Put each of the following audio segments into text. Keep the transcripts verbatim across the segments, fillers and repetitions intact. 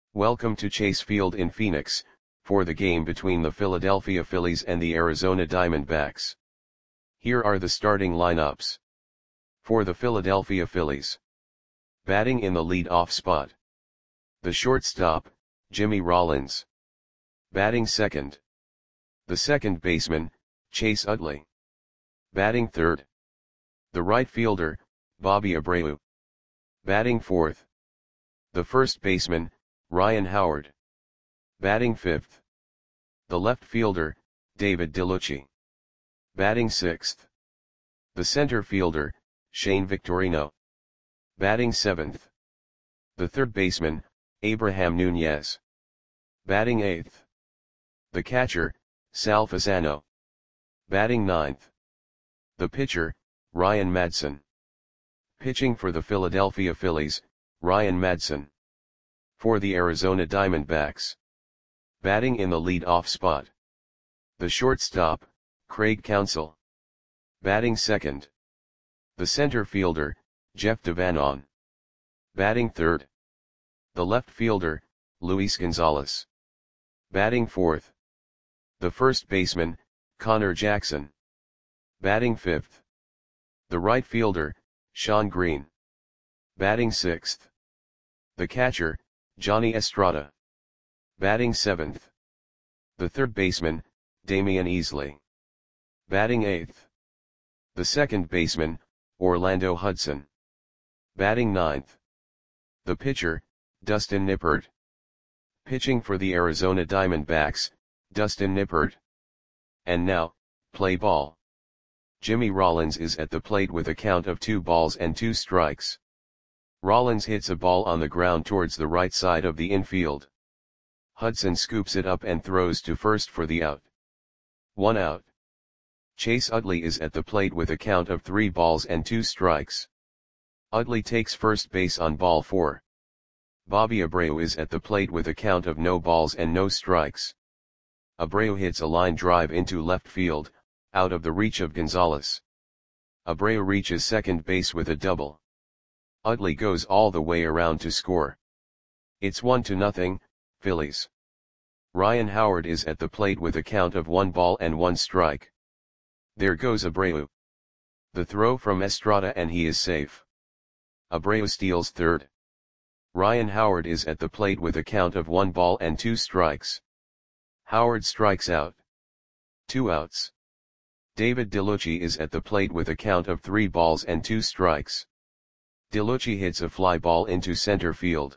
Welcome to Chase Field in Phoenix, for the game between the Philadelphia Phillies and the Arizona Diamondbacks. Here are the starting lineups. For the Philadelphia Phillies. Batting in the lead-off spot. The shortstop, Jimmy Rollins. Batting second. The second baseman, Chase Utley. Batting third. The right fielder, Bobby Abreu. Batting fourth. The first baseman, Ryan Howard. Batting fifth. The left fielder, David DeLucci. Batting sixth. The center fielder, Shane Victorino. Batting seventh. The third baseman, Abraham Nunez. Batting eighth. The catcher, Sal Fasano. Batting ninth. The pitcher, Ryan Madson. Pitching for the Philadelphia Phillies, Ryan Madson. For the Arizona Diamondbacks. Batting in the lead-off spot. The shortstop, Craig Counsell. Batting second. The center fielder, Jeff Devanon. Batting third. The left fielder, Luis Gonzalez. Batting fourth. The first baseman, Connor Jackson. Batting fifth. The right fielder, Shawn Green. Batting sixth. The catcher, Johnny Estrada. Batting seventh. The third baseman, Damian Easley. Batting eighth. The second baseman, Orlando Hudson. Batting ninth. The pitcher, Dustin Nippert. Pitching for the Arizona Diamondbacks, Dustin Nippert. And now, play ball. Jimmy Rollins is at the plate with a count of two balls and two strikes. Rollins hits a ball on the ground towards the right side of the infield. Hudson scoops it up and throws to first for the out. One out. Chase Utley is at the plate with a count of three balls and two strikes. Utley takes first base on ball four. Bobby Abreu is at the plate with a count of no balls and no strikes. Abreu hits a line drive into left field, out of the reach of Gonzalez. Abreu reaches second base with a double. Utley goes all the way around to score. It's one to nothing, Phillies. Ryan Howard is at the plate with a count of one ball and one strike. There goes Abreu. The throw from Estrada and he is safe. Abreu steals third. Ryan Howard is at the plate with a count of one ball and two strikes. Howard strikes out. Two outs. David DeLucci is at the plate with a count of three balls and two strikes. DeLucci hits a fly ball into center field.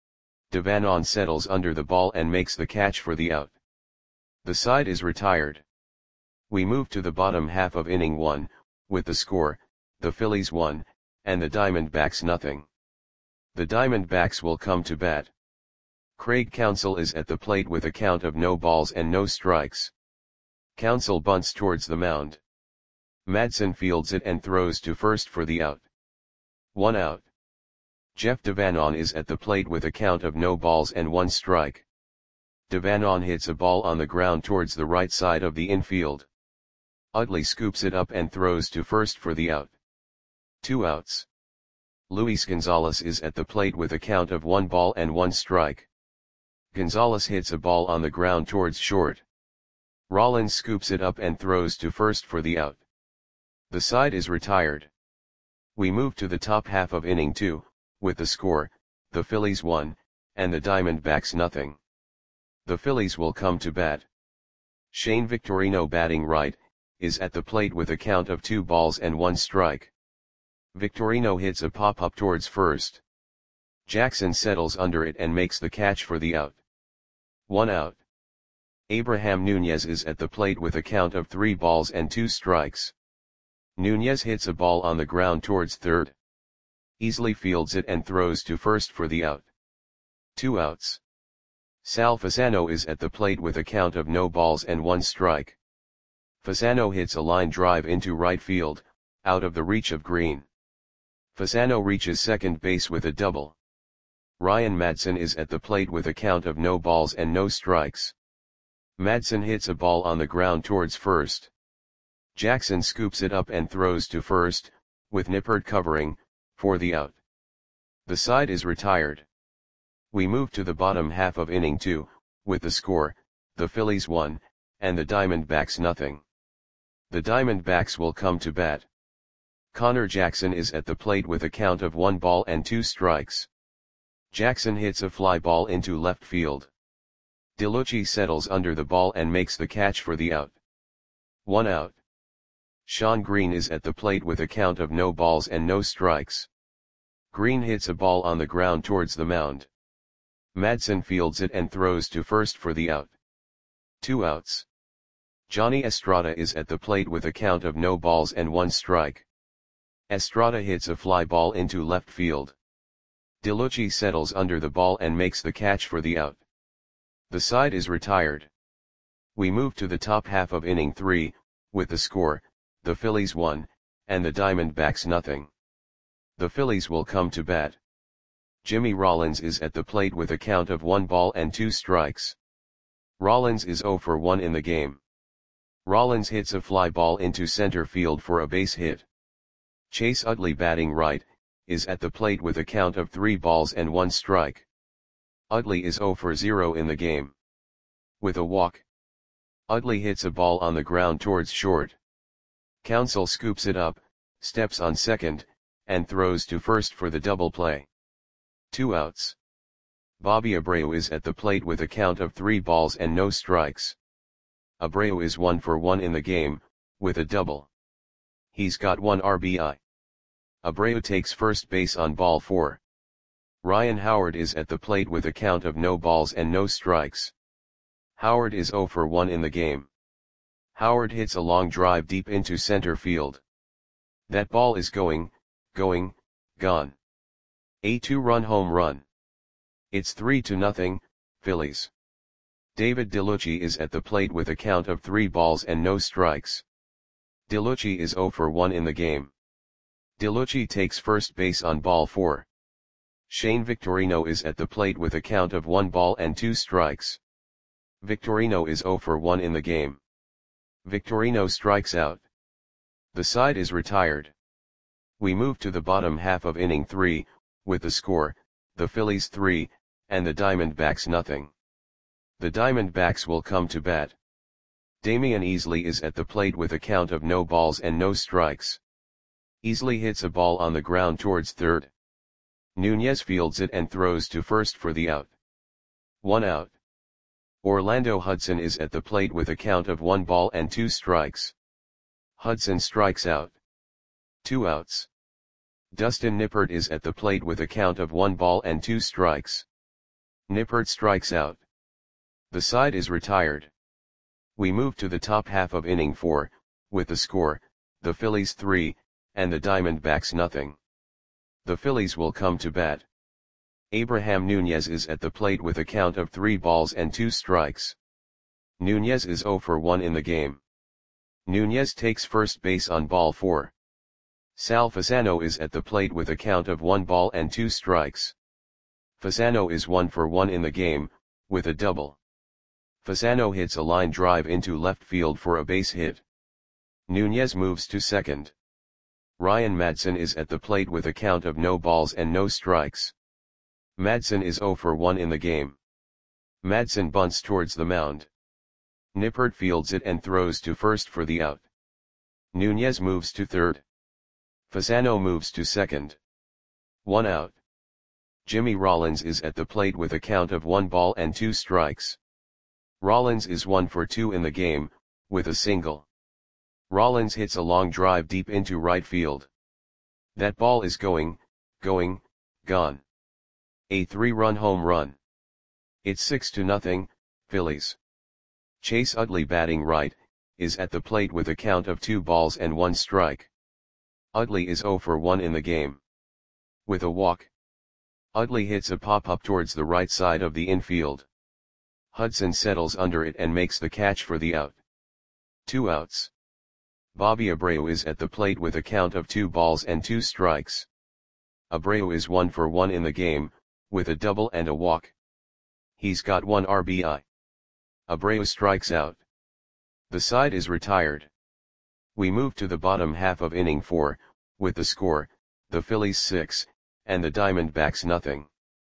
Devanon settles under the ball and makes the catch for the out. The side is retired. We move to the bottom half of inning one, with the score, the Phillies one, and the Diamondbacks nothing. The Diamondbacks will come to bat. Craig Counsell is at the plate with a count of no balls and no strikes. Counsell bunts towards the mound. Madson fields it and throws to first for the out. One out. Jeff Devanon is at the plate with a count of no balls and one strike. Devanon hits a ball on the ground towards the right side of the infield. Utley scoops it up and throws to first for the out. Two outs. Luis Gonzalez is at the plate with a count of one ball and one strike. Gonzalez hits a ball on the ground towards short. Rollins scoops it up and throws to first for the out. The side is retired. We move to the top half of inning two, with the score, the Phillies one, and the Diamondbacks nothing. The Phillies will come to bat. Shane Victorino batting right, is at the plate with a count of two balls and one strike. Victorino hits a pop-up towards first. Jackson settles under it and makes the catch for the out. One out. Abraham Nunez is at the plate with a count of three balls and two strikes. Nunez hits a ball on the ground towards third. Easley fields it and throws to first for the out. Two outs. Sal Fasano is at the plate with a count of no balls and one strike. Fasano hits a line drive into right field, out of the reach of Green. Fasano reaches second base with a double. Ryan Madson is at the plate with a count of no balls and no strikes. Madson hits a ball on the ground towards first. Jackson scoops it up and throws to first, with Nippert covering, for the out. The side is retired. We move to the bottom half of inning two, with the score, the Phillies one, and the Diamondbacks nothing. The Diamondbacks will come to bat. Connor Jackson is at the plate with a count of one ball and two strikes. Jackson hits a fly ball into left field. DeLucci settles under the ball and makes the catch for the out. One out. Sean Green is at the plate with a count of no balls and no strikes. Green hits a ball on the ground towards the mound. Madsen fields it and throws to first for the out. Two outs. Johnny Estrada is at the plate with a count of no balls and one strike. Estrada hits a fly ball into left field. DeLucci settles under the ball and makes the catch for the out. The side is retired. We move to the top half of inning three, with the score, the Phillies one, and the Diamondbacks nothing. The Phillies will come to bat. Jimmy Rollins is at the plate with a count of one ball and two strikes. Rollins is zero for one in the game. Rollins hits a fly ball into center field for a base hit. Chase Utley, batting right, is at the plate with a count of three balls and one strike. Utley is zero for zero in the game. With a walk, Utley hits a ball on the ground towards short. Counsell scoops it up, steps on second, and throws to first for the double play. Two outs. Bobby Abreu is at the plate with a count of three balls and no strikes. Abreu is one for one in the game, with a double. He's got one R B I. Abreu takes first base on ball four. Ryan Howard is at the plate with a count of no balls and no strikes. Howard is zero for one in the game. Howard hits a long drive deep into center field. That ball is going, going, gone. A two-run home run. It's three to nothing, Phillies. David DeLucci is at the plate with a count of three balls and no strikes. DeLucci is zero for one in the game. DeLucci takes first base on ball four. Shane Victorino is at the plate with a count of one ball and two strikes. Victorino is zero for one in the game. Victorino strikes out. The side is retired. We move to the bottom half of inning three, with the score, the Phillies three, and the Diamondbacks nothing. The Diamondbacks will come to bat. Damian Easley is at the plate with a count of no balls and no strikes. Easley hits a ball on the ground towards third. Nunez fields it and throws to first for the out. One out. Orlando Hudson is at the plate with a count of one ball and two strikes. Hudson strikes out. Two outs. Dustin Nippert is at the plate with a count of one ball and two strikes. Nippert strikes out. The side is retired. We move to the top half of inning four, with the score, the Phillies three, and the Diamondbacks nothing. The Phillies will come to bat. Abraham Nunez is at the plate with a count of three balls and two strikes. Nunez is zero for one in the game. Nunez takes first base on ball four. Sal Fasano is at the plate with a count of one ball and two strikes. Fasano is one for one in the game, with a double. Fasano hits a line drive into left field for a base hit. Nunez moves to second. Ryan Madsen is at the plate with a count of no balls and no strikes. Madsen is zero for one in the game. Madsen bunts towards the mound. Nippert fields it and throws to first for the out. Nunez moves to third. Fasano moves to second. One out. Jimmy Rollins is at the plate with a count of one ball and two strikes. Rollins is one for two in the game, with a single. Rollins hits a long drive deep into right field. That ball is going, going, gone. A three-run home run. It's six to nothing, Phillies. Chase Utley, batting right, is at the plate with a count of two balls and one strike. Utley is zero for one in the game. With a walk, Utley hits a pop-up towards the right side of the infield. Hudson settles under it and makes the catch for the out. Two outs. Bobby Abreu is at the plate with a count of two balls and two strikes. Abreu is one for one in the game, with a double and a walk. He's got one R B I. Abreu strikes out. The side is retired. We move to the bottom half of inning four, with the score, the Phillies six, and the Diamondbacks nothing.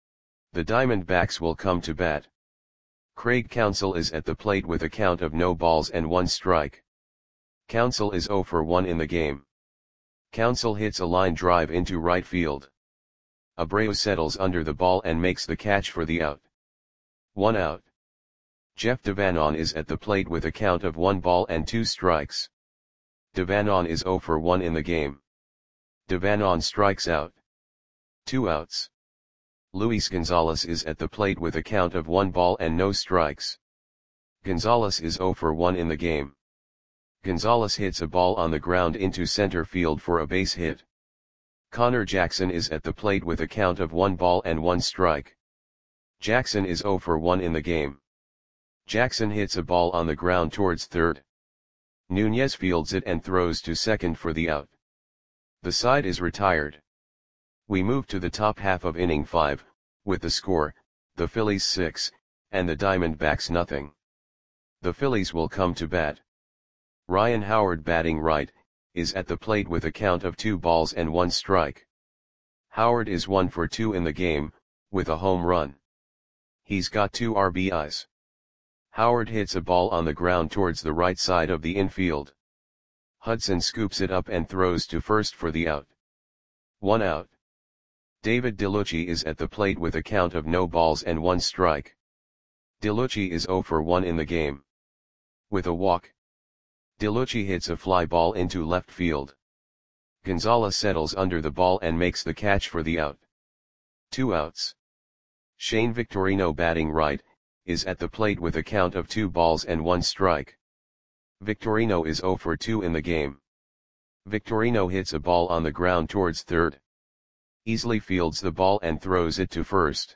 The Diamondbacks will come to bat. Craig Counsell is at the plate with a count of no balls and one strike. Counsell is zero for one in the game. Counsell hits a line drive into right field. Abreu settles under the ball and makes the catch for the out. One out. Jeff Devanon is at the plate with a count of one ball and two strikes. Devanon is zero for one in the game. Devanon strikes out. Two outs. Luis Gonzalez is at the plate with a count of one ball and no strikes. Gonzalez is zero for one in the game. Gonzalez hits a ball on the ground into center field for a base hit. Connor Jackson is at the plate with a count of one ball and one strike. Jackson is zero for one in the game. Jackson hits a ball on the ground towards third. Nunez fields it and throws to second for the out. The side is retired. We move to the top half of inning five, with the score, the Phillies six, and the Diamondbacks nothing. The Phillies will come to bat. Ryan Howard, batting right, is at the plate with a count of two balls and one strike. Howard is one for two in the game, with a home run. He's got two R B Is. Howard hits a ball on the ground towards the right side of the infield. Hudson scoops it up and throws to first for the out. One out. David DeLucci is at the plate with a count of no balls and one strike. DeLucci is zero for one in the game. With a walk. DeLucci hits a fly ball into left field. Gonzalez settles under the ball and makes the catch for the out. Two outs. Shane Victorino, batting right, is at the plate with a count of two balls and one strike. Victorino is zero for two in the game. Victorino hits a ball on the ground towards third. Easily fields the ball and throws it to first.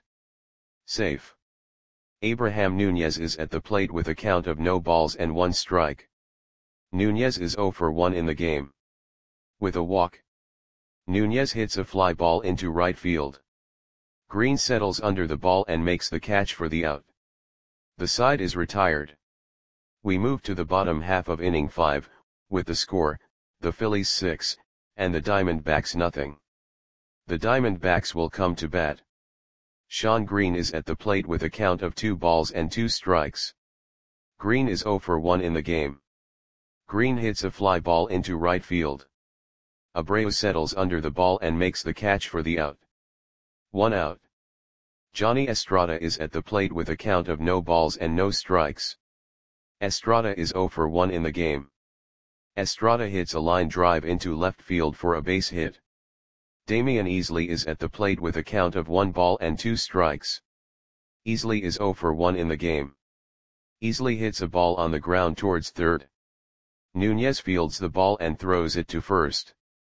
Safe. Abraham Nunez is at the plate with a count of no balls and one strike. Nunez is zero for one in the game. With a walk. Nunez hits a fly ball into right field. Green settles under the ball and makes the catch for the out. The side is retired. We move to the bottom half of inning five, with the score, the Phillies six, and the Diamondbacks nothing. The Diamondbacks will come to bat. Shawn Green is at the plate with a count of two balls and two strikes. Green is zero for one in the game. Green hits a fly ball into right field. Abreu settles under the ball and makes the catch for the out. One out. Johnny Estrada is at the plate with a count of no balls and no strikes. Estrada is zero for one in the game. Estrada hits a line drive into left field for a base hit. Damian Easley is at the plate with a count of one ball and two strikes. Easley is zero for one in the game. Easley hits a ball on the ground towards third. Nunez fields the ball and throws it to first.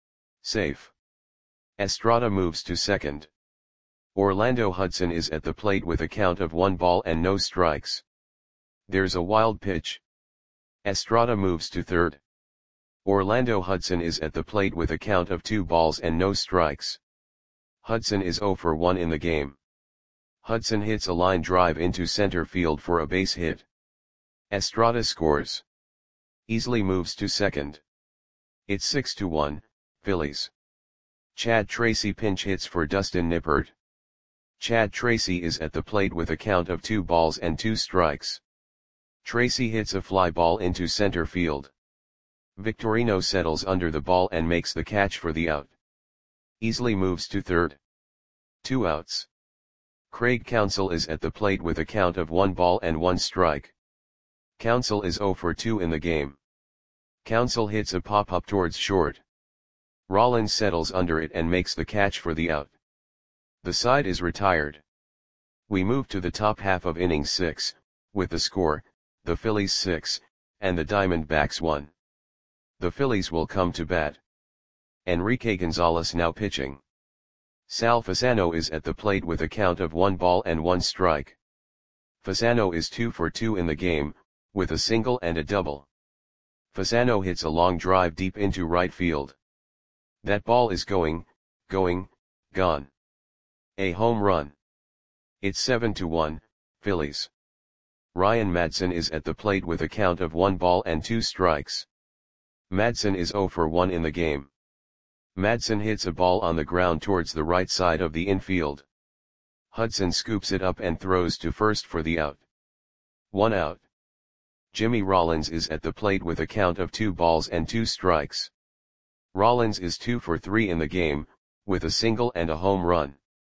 Safe. Estrada moves to second. Orlando Hudson is at the plate with a count of one ball and no strikes. There's a wild pitch. Estrada moves to third. Orlando Hudson is at the plate with a count of two balls and no strikes. Hudson is zero for one in the game. Hudson hits a line drive into center field for a base hit. Estrada scores. Easley moves to second. It's six to one, Phillies. Chad Tracy pinch hits for Dustin Nippert. Chad Tracy is at the plate with a count of two balls and two strikes. Tracy hits a fly ball into center field. Victorino settles under the ball and makes the catch for the out. Easley moves to third. Two outs. Craig Counsell is at the plate with a count of one ball and one strike. Counsell is zero for two in the game. Counsell hits a pop-up towards short. Rollins settles under it and makes the catch for the out. The side is retired. We move to the top half of inning six, with the score, the Phillies six, and the Diamondbacks one. The Phillies will come to bat. Enrique Gonzalez now pitching. Sal Fasano is at the plate with a count of one ball and one strike. Fasano is two for two in the game, with a single and a double. Fasano hits a long drive deep into right field. That ball is going, going, gone. A home run. It's seven to one, Phillies. Ryan Madson is at the plate with a count of one ball and two strikes. Madson is zero for one in the game. Madson hits a ball on the ground towards the right side of the infield. Hudson scoops it up and throws to first for the out. One out. Jimmy Rollins is at the plate with a count of two balls and two strikes. Rollins is two for three in the game, with a single and a home run.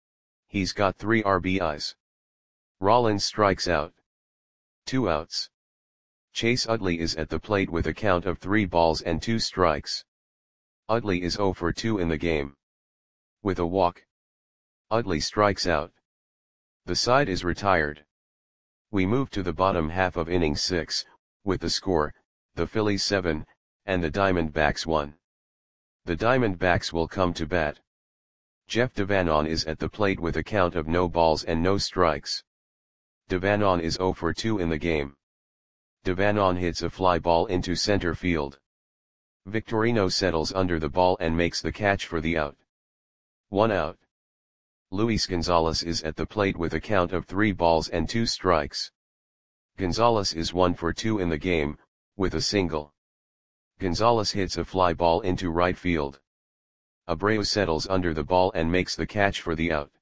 He's got three R B Is. Rollins strikes out. Two outs. Chase Utley is at the plate with a count of three balls and two strikes. Utley is zero for two in the game. With a walk, Utley strikes out. The side is retired. We move to the bottom half of inning six, with the score, the Phillies seven, and the Diamondbacks one. The Diamondbacks will come to bat. Jeff Devanon is at the plate with a count of no balls and no strikes. Devanon is zero for two in the game. Devanon hits a fly ball into center field. Victorino settles under the ball and makes the catch for the out. One out. Luis Gonzalez is at the plate with a count of three balls and two strikes. Gonzalez is one for two in the game, with a single. Gonzalez hits a fly ball into right field. Abreu settles under the ball and makes the catch for the out.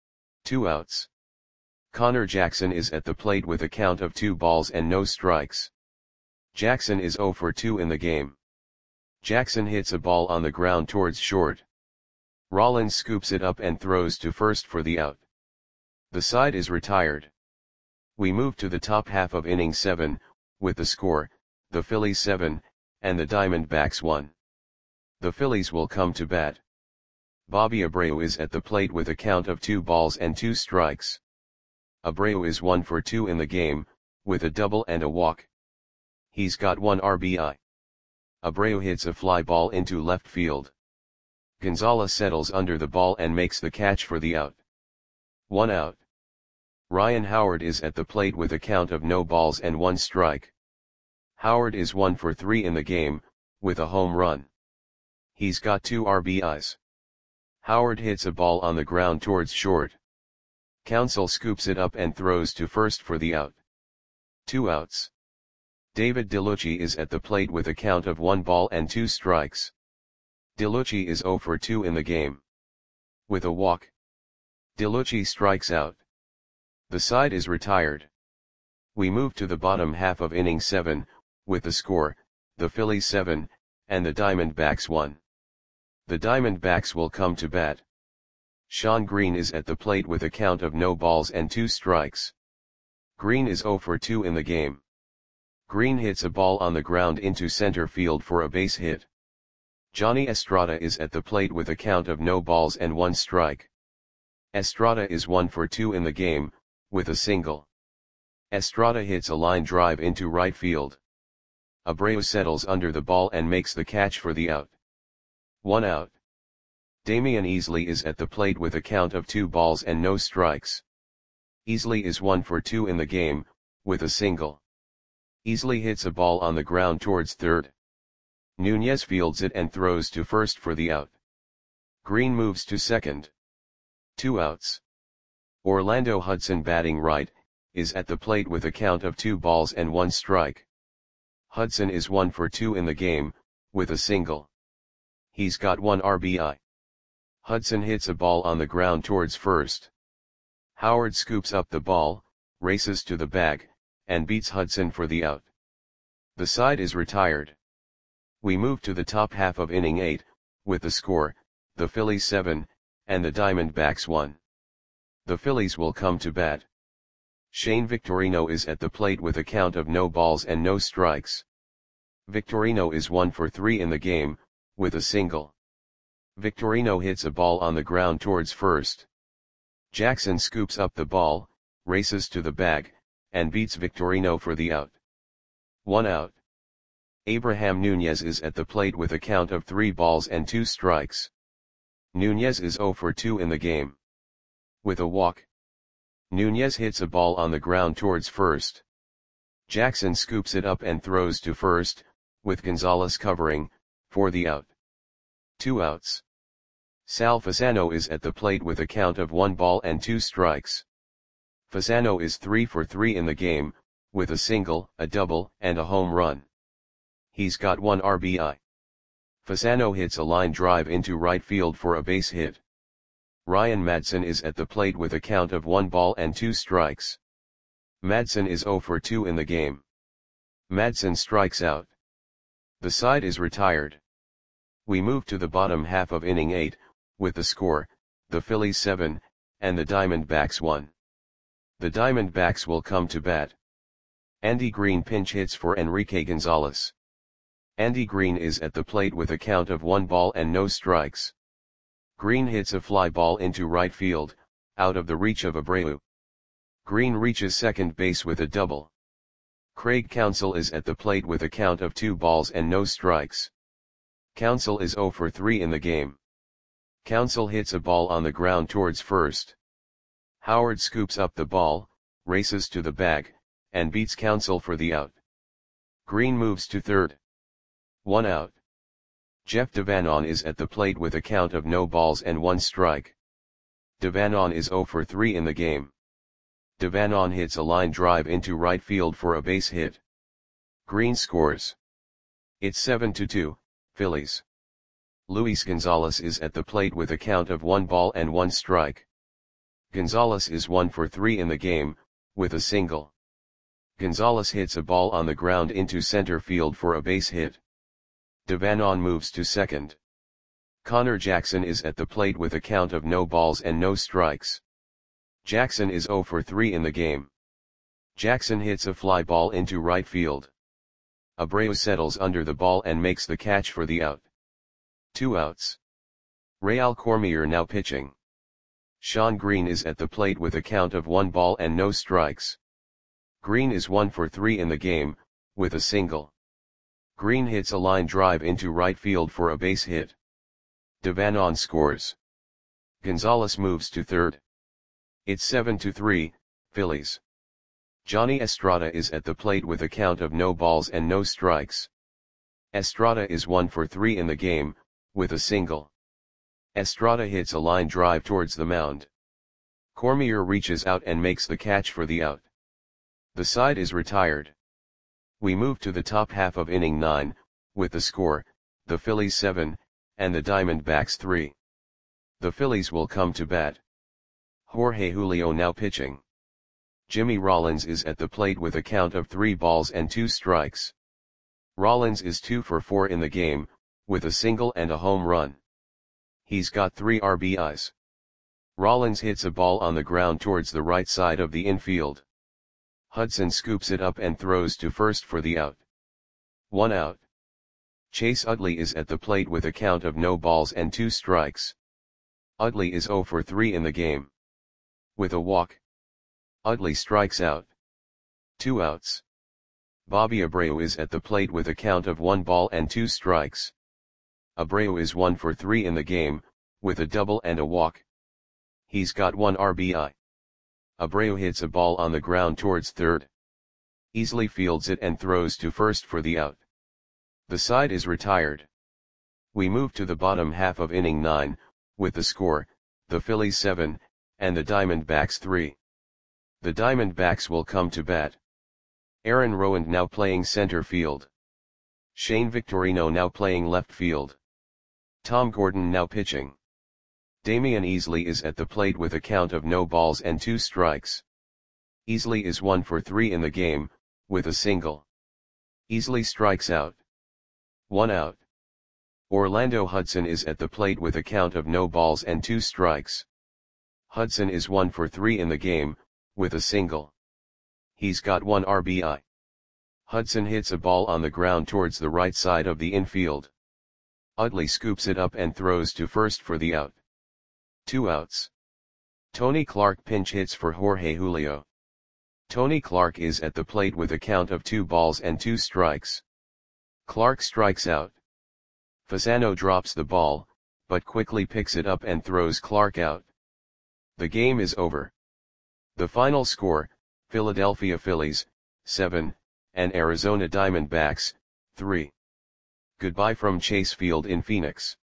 Two outs. Connor Jackson is at the plate with a count of two balls and no strikes. Jackson is zero for two in the game. Jackson hits a ball on the ground towards short. Rollins scoops it up and throws to first for the out. The side is retired. We move to the top half of inning seven, with the score, the Phillies seven, and the Diamondbacks one. The Phillies will come to bat. Bobby Abreu is at the plate with a count of two balls and two strikes. Abreu is one for two in the game, with a double and a walk. He's got one R B I. Abreu hits a fly ball into left field. Gonzalez settles under the ball and makes the catch for the out. One out. Ryan Howard is at the plate with a count of no balls and one strike. Howard is one for three in the game, with a home run. He's got two R B Is. Howard hits a ball on the ground towards short. Counsell scoops it up and throws to first for the out. Two outs. David DeLucci is at the plate with a count of one ball and two strikes. DeLucci is zero for two in the game. With a walk, DeLucci strikes out. The side is retired. We move to the bottom half of inning seven, with the score, the Phillies seven, and the Diamondbacks one. The Diamondbacks will come to bat. Sean Green is at the plate with a count of no balls and two strikes. Green is zero for two in the game. Green hits a ball on the ground into center field for a base hit. Johnny Estrada is at the plate with a count of no balls and one strike. Estrada is one for two in the game, with a single. Estrada hits a line drive into right field. Abreu settles under the ball and makes the catch for the out. One out. Damian Easley is at the plate with a count of two balls and no strikes. Easley is one for two in the game, with a single. Easley hits a ball on the ground towards third. Nunez fields it and throws to first for the out. Green moves to second. Two outs. Orlando Hudson, batting right, is at the plate with a count of two balls and one strike. Hudson is one for two in the game, with a single. He's got one R B I. Hudson hits a ball on the ground towards first. Howard scoops up the ball, races to the bag, and beats Hudson for the out. The side is retired. We move to the top half of inning eight, with the score, the Phillies seven, and the Diamondbacks one. The Phillies will come to bat. Shane Victorino is at the plate with a count of no balls and no strikes. Victorino is one for three in the game, with a single. Victorino hits a ball on the ground towards first. Jackson scoops up the ball, races to the bag, and beats Victorino for the out. One out. Abraham Nunez is at the plate with a count of three balls and two strikes. Nunez is zero for two in the game. With a walk, Nunez hits a ball on the ground towards first. Jackson scoops it up and throws to first, with Gonzalez covering, for the out. Two outs. Sal Fasano is at the plate with a count of one ball and two strikes. Fasano is three for three in the game, with a single, a double, and a home run. He's got one R B I. Fasano hits a line drive into right field for a base hit. Ryan Madson is at the plate with a count of one ball and two strikes. Madson is zero for two in the game. Madson strikes out. The side is retired. We move to the bottom half of inning eight, with the score, the Phillies seven, and the Diamondbacks one. The Diamondbacks will come to bat. Andy Green pinch hits for Enrique Gonzalez. Andy Green is at the plate with a count of one ball and no strikes. Green hits a fly ball into right field, out of the reach of Abreu. Green reaches second base with a double. Craig Counsell is at the plate with a count of two balls and no strikes. Counsell is zero for three in the game. Counsell hits a ball on the ground towards first. Howard scoops up the ball, races to the bag, and beats Counsell for the out. Green moves to third. One out. Jeff Devanon is at the plate with a count of no balls and one strike. Devanon is zero for three in the game. Devanon hits a line drive into right field for a base hit. Green scores. It's seven to two, Phillies. Luis Gonzalez is at the plate with a count of one ball and one strike. Gonzalez is one for three in the game, with a single. Gonzalez hits a ball on the ground into center field for a base hit. Devanon moves to second. Connor Jackson is at the plate with a count of no balls and no strikes. Jackson is zero for three in the game. Jackson hits a fly ball into right field. Abreu settles under the ball and makes the catch for the out. Two outs. Real Cormier now pitching. Sean Green is at the plate with a count of one ball and no strikes. Green is one for three in the game, with a single. Green hits a line drive into right field for a base hit. Devanon scores. Gonzalez moves to third. It's seven to three, Phillies. Johnny Estrada is at the plate with a count of no balls and no strikes. Estrada is one for three in the game, with a single. Estrada hits a line drive towards the mound. Cormier reaches out and makes the catch for the out. The side is retired. We move to the top half of inning nine, with the score, the Phillies seven, and the Diamondbacks three. The Phillies will come to bat. Jorge Julio now pitching. Jimmy Rollins is at the plate with a count of three balls and two strikes. Rollins is two for four in the game, with a single and a home run. He's got three R B Is. Rollins hits a ball on the ground towards the right side of the infield. Hudson scoops it up and throws to first for the out. One out. Chase Utley is at the plate with a count of no balls and two strikes. Utley is zero for three in the game. With a walk, Utley strikes out. Two outs. Bobby Abreu is at the plate with a count of one ball and two strikes. Abreu is one for three in the game, with a double and a walk. He's got one R B I. Abreu hits a ball on the ground towards third. Easily fields it and throws to first for the out. The side is retired. We move to the bottom half of inning nine, with the score, the Phillies seven, and the Diamondbacks three. The Diamondbacks will come to bat. Aaron Rowand now playing center field. Shane Victorino now playing left field. Tom Gordon now pitching. Damian Easley is at the plate with a count of no balls and two strikes. Easley is one for three in the game, with a single. Easley strikes out. One out. Orlando Hudson is at the plate with a count of no balls and two strikes. Hudson is one for three in the game, with a single. He's got one R B I. Hudson hits a ball on the ground towards the right side of the infield. Utley scoops it up and throws to first for the out. Two outs. Tony Clark pinch hits for Jorge Julio. Tony Clark is at the plate with a count of two balls and two strikes. Clark strikes out. Fasano drops the ball, but quickly picks it up and throws Clark out. The game is over. The final score, Philadelphia Phillies, seven, and Arizona Diamondbacks, three. Goodbye from Chase Field in Phoenix.